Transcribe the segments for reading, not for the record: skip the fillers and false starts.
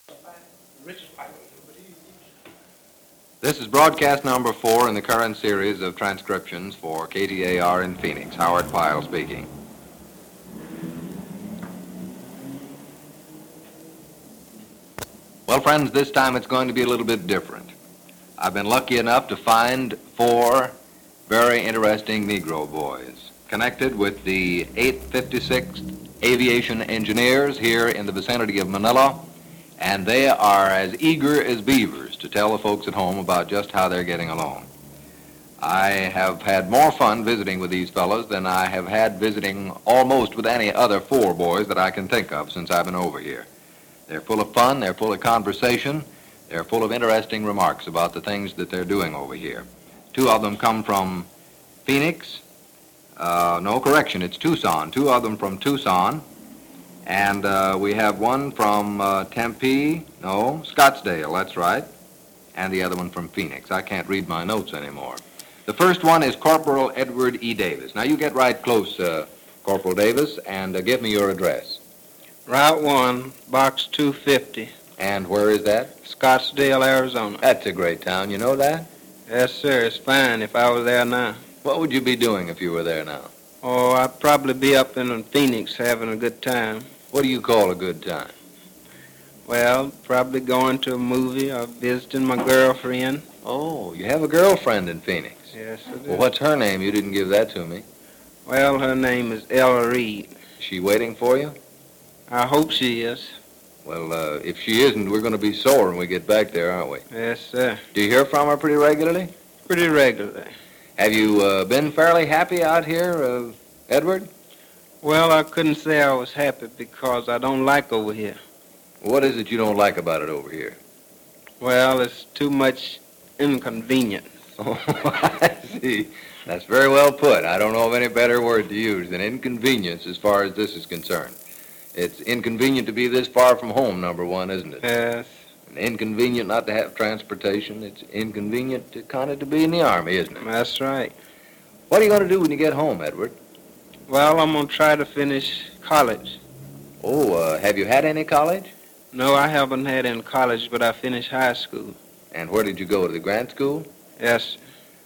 This is broadcast number 4 in the current series of transcriptions for KTAR in Phoenix. Howard Pyle speaking. Well, friends, this time it's going to be a little bit different. I've been lucky enough to find 4 very interesting Negro boys connected with the 856th Aviation Engineers here in the vicinity of Manila, and they are as eager as beavers to tell the folks at home about just how they're getting along. I have had more fun visiting with these fellows than I have had visiting almost with any other 4 boys that I can think of since I've been over here. They're full of fun, they're full of conversation, they're full of interesting remarks about the things that they're doing over here. 2 of them come from Phoenix. No, correction, it's Tucson. 2 of them from Tucson. And we have one from Scottsdale, that's right. And the other one from Phoenix. I can't read my notes anymore. The first one is Corporal Edward E. Davis. Now, you get right close, Corporal Davis, and give me your address. Route 1, Box 250. And where is that? Scottsdale, Arizona. That's a great town. You know that? Yes, sir. It's fine if I was there now. What would you be doing if you were there now? Oh, I'd probably be up in Phoenix having a good time. What do you call a good time? Well, probably going to a movie or visiting my girlfriend. Oh, you have a girlfriend in Phoenix. Yes, I do. Well, what's her name? You didn't give that to me. Well, her name is Ella Reed. Is she waiting for you? I hope she is. Well, if she isn't, we're going to be sore when we get back there, aren't we? Yes, sir. Do you hear from her pretty regularly? Pretty regularly. Have you been fairly happy out here, Edward? Well, I couldn't say I was happy because I don't like over here. What is it you don't like about it over here? Well, it's too much inconvenience. Oh, I see. That's very well put. I don't know of any better word to use than inconvenience as far as this is concerned. It's inconvenient to be this far from home, number one, isn't it? Yes. And inconvenient not to have transportation. It's inconvenient to be in the Army, isn't it? That's right. What are you going to do when you get home, Edward? Well, I'm going to try to finish college. Oh, have you had any college? No, I haven't had in college, but I finished high school. And where did you go, to the grant school? Yes.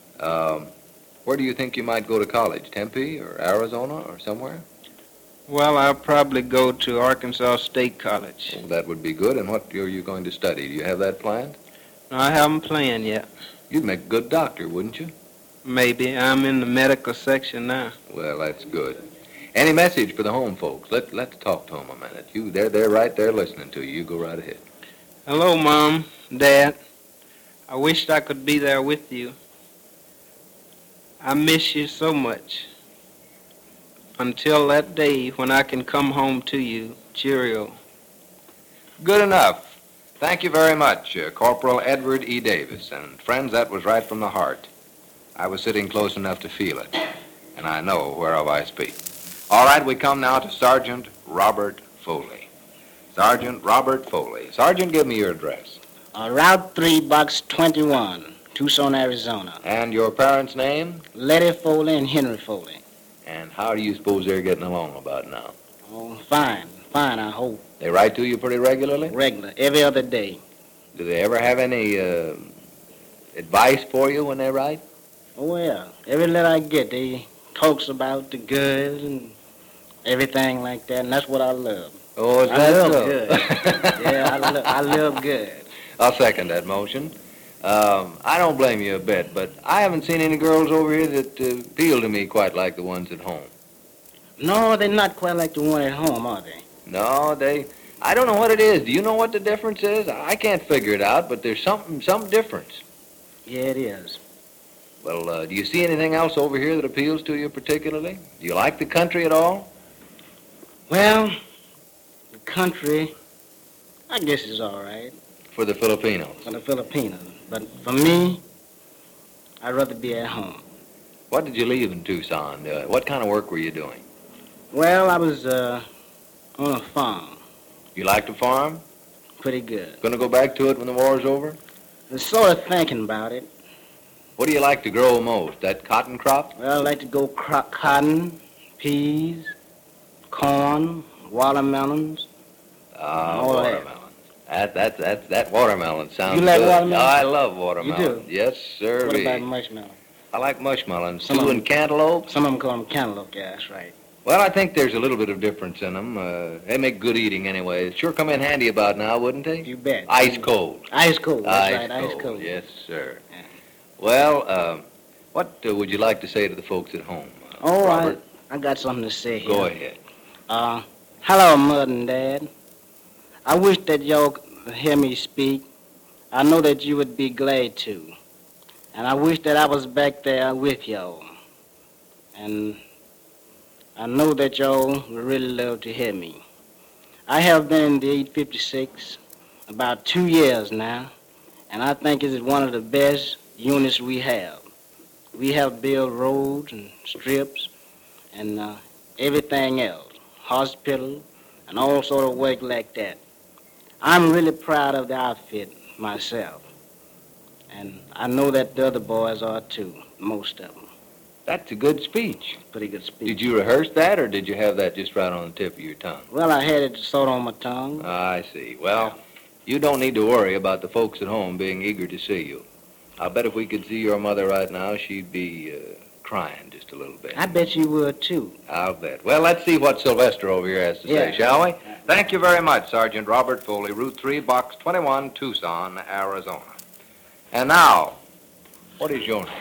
Where do you think you might go to college? Tempe or Arizona or somewhere? Well, I'll probably go to Arkansas State College. Well, that would be good. And what are you going to study? Do you have that planned? No, I haven't planned yet. You'd make a good doctor, wouldn't you? Maybe. I'm in the medical section now. Well, that's good. Any message for the home folks? Let's talk to them a minute. They're right there listening to you. You go right ahead. Hello, Mom, Dad. I wished I could be there with you. I miss you so much. Until that day when I can come home to you. Cheerio. Good enough. Thank you very much, Corporal Edward E. Davis. And friends, that was right from the heart. I was sitting close enough to feel it, and I know whereof I speak. All right, we come now to Sergeant Robert Foley. Sergeant Robert Foley. Sergeant, give me your address. Route 3, Box 21, Tucson, Arizona. And your parents' name? Letty Foley and Henry Foley. And how do you suppose they're getting along about now? Oh, fine, I hope. They write to you pretty regularly? Regular, every other day. Do they ever have any advice for you when they write? Oh, yeah. Every letter I get, they talks about the good and everything like that, and that's what I love. Oh, is I that love so? good. Yeah, I love good. I'll second that motion. I don't blame you a bit, but I haven't seen any girls over here that appeal to me quite like the ones at home. No, they're not quite like the one at home, are they? No, I don't know what it is. Do you know what the difference is? I can't figure it out, but there's some difference. Yeah, it is. Well, do you see anything else over here that appeals to you particularly? Do you like the country at all? Well, the country, I guess is all right. For the Filipinos. For the Filipinos. But for me, I'd rather be at home. What did you leave in Tucson? What kind of work were you doing? Well, I was on a farm. You like to farm? Pretty good. Going to go back to it when the war's over? I was sort of thinking about it. What do you like to grow most? That cotton crop? Well, I like to go cotton, peas, corn, watermelons. All that. Watermelons. That watermelon sounds You like good. watermelon? I love watermelon. You do? Yes, sir. What about mushmallow? I like mushmelons Some too, of and cantaloupe. Some of them call them cantaloupe. Yeah, that's right. Well, I think there's a little bit of difference in them. They make good eating anyway. It'd sure come in handy about now, wouldn't they? You bet. Ice cold. Ice cold. That's Ice right. cold. Ice cold. Yes, sir. Yeah. Well, what would you like to say to the folks at home, Oh, Robert? I got something to say here. Go ahead. Hello, Mother and Dad. I wish that y'all could hear me speak. I know that you would be glad to. And I wish that I was back there with y'all. And I know that y'all would really love to hear me. I have been in the 856 about 2 years now, and I think it's one of the best units we have. We have built roads and strips and everything else, hospital, and all sort of work like that. I'm really proud of the outfit myself, and I know that the other boys are too, most of them. That's a good speech. Pretty good speech. Did you rehearse that, or did you have that just right on the tip of your tongue? Well, I had it sort of on my tongue. I see. Well, you don't need to worry about the folks at home being eager to see you. I bet if we could see your mother right now, she'd be crying just a little bit. I bet you would, too. I'll bet. Well, let's see what Sylvester over here has to say, Yeah. shall we? Thank you very much, Sergeant Robert Foley, Route 3, Box 21, Tucson, Arizona. And now, what is your name?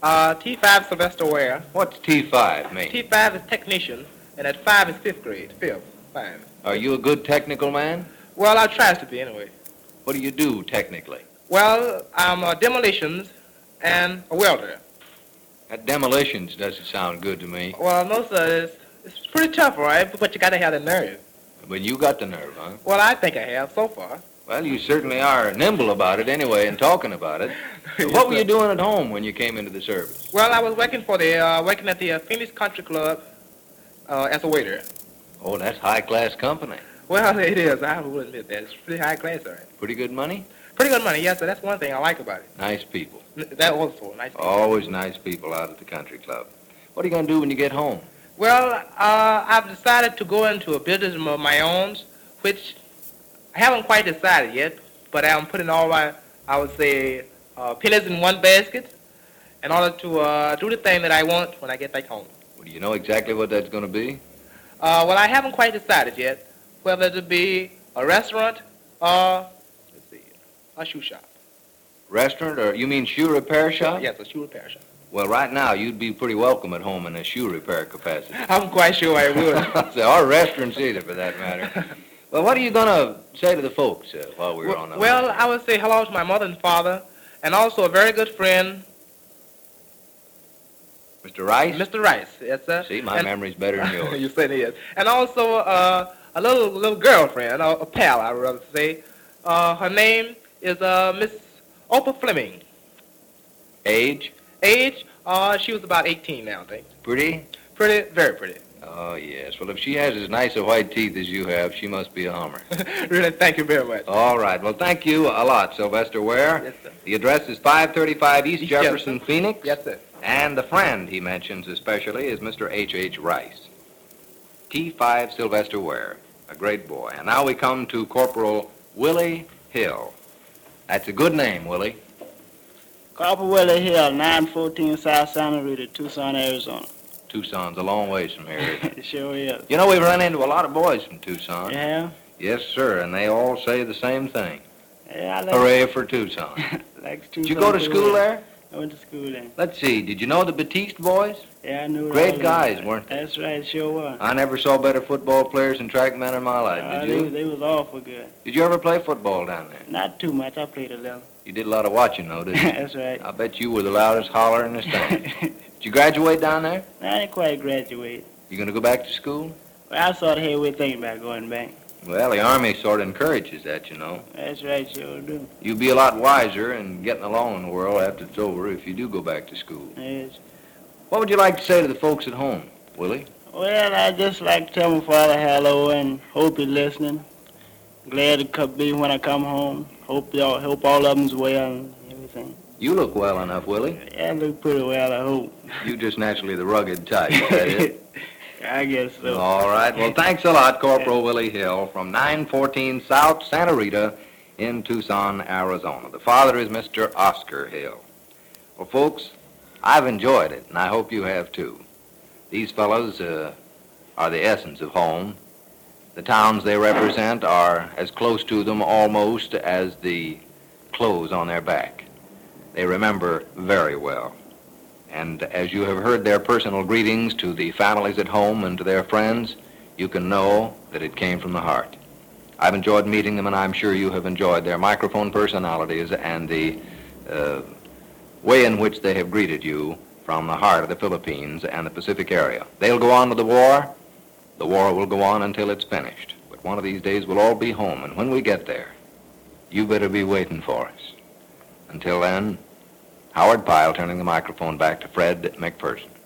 T5 Sylvester Ware. What's T5 mean? T5 is technician, and at 5 is 5th grade. 5. Are you a good technical man? Well, I tries to be anyway. What do you do technically? Well, I'm a demolitions and a welder. That demolitions doesn't sound good to me. Well, most of it's pretty tough, all right? But you got to have the nerve. But you got the nerve, huh? Well, I think I have so far. Well, you certainly are nimble about it anyway and talking about it. What were you doing at home when you came into the service? Well, I was working working at the Phoenix Country Club as a waiter. Oh, that's high-class company. Well, it is. I will admit that. It's pretty high class, all right? Pretty good money? Pretty good money, yes, sir. That's one thing I like about it. Nice people. That also, nice people. Always nice people out at the country club. What are you going to do when you get home? Well, I've decided to go into a business of my own, which I haven't quite decided yet, but I'm putting all my, I would say, pennies in one basket in order to do the thing that I want when I get back home. Well, do you know exactly what that's going to be? Well, I haven't quite decided yet whether to be a restaurant or, let's see, a shoe shop. Restaurant, or you mean shoe repair shop? Yes, a shoe repair shop. Well, right now, you'd be pretty welcome at home in a shoe repair capacity. I'm quite sure I would. Or restaurants either, for that matter. Well, what are you going to say to the folks while we're on the Well, line? I would say hello to my mother and father, and also a very good friend, Mr. Rice? Mr. Rice. Yes, sir. See, my And- memory's better than yours. You said it is. And also a little girlfriend, a pal, I would rather say. Her name is Miss Oprah Fleming. Age? Age? She was about 18 now, I think. Pretty? Pretty, very pretty. Oh, yes. Well, if she has as nice a white teeth as you have, she must be a Hummer. Really, thank you very much. All right. Well, thank you a lot, Sylvester Ware. Yes, sir. The address is 535 East East Jefferson, Phoenix. Yes, sir. And the friend he mentions especially is Mr. H.H. Rice. T5 Sylvester Ware, a great boy. And now we come to Corporal Willie Hill. That's a good name, Willie. Corporal Willie Hill, 914 South Santa Rita, Tucson, Arizona. Tucson's a long ways from here, isn't it? It sure is. You know, we've run into a lot of boys from Tucson. Yeah? Yes, sir, and they all say the same thing. Yeah, I like, Hooray for Tucson. like Did you go to school there? I went to school there. Let's see, did you know the Batiste boys? Yeah, I knew it. Great all guys, about. weren't they? That's right, sure was. I never saw better football players and track men in my life, did you? They was awful good. Did you ever play football down there? Not too much. I played a little. You did a lot of watching, though, didn't you? That's right. I bet you were the loudest holler in the stand. Did you graduate down there? I didn't quite graduate. You going to go back to school? Well, I sort of had way thinking about going back. Well, the Army sort of encourages that, you know. That's right, sure do. You'll be a lot wiser and getting along in the world after it's over if you do go back to school. Yes. What would you like to say to the folks at home, Willie? Well, I just like to tell my father hello and hope he's listening. Glad to be when I come home. Hope all of them's well and everything. You look well enough, Willie. Yeah, I look pretty well, I hope. You just naturally the rugged type, is that it? I guess so. All right. Well, thanks a lot, Corporal Willie Hill from 914 South Santa Rita in Tucson, Arizona. The father is Mr. Oscar Hill. Well, folks, I've enjoyed it, and I hope you have too. These fellows are the essence of home. The towns they represent are as close to them almost as the clothes on their back. They remember very well. And as you have heard their personal greetings to the families at home and to their friends, you can know that it came from the heart. I've enjoyed meeting them, and I'm sure you have enjoyed their microphone personalities and the way in which they have greeted you from the heart of the Philippines and the Pacific area. They'll go on to the war. The war will go on until it's finished. But one of these days we'll all be home, and when we get there, you better be waiting for us. Until then, Howard Pyle turning the microphone back to Fred McPherson.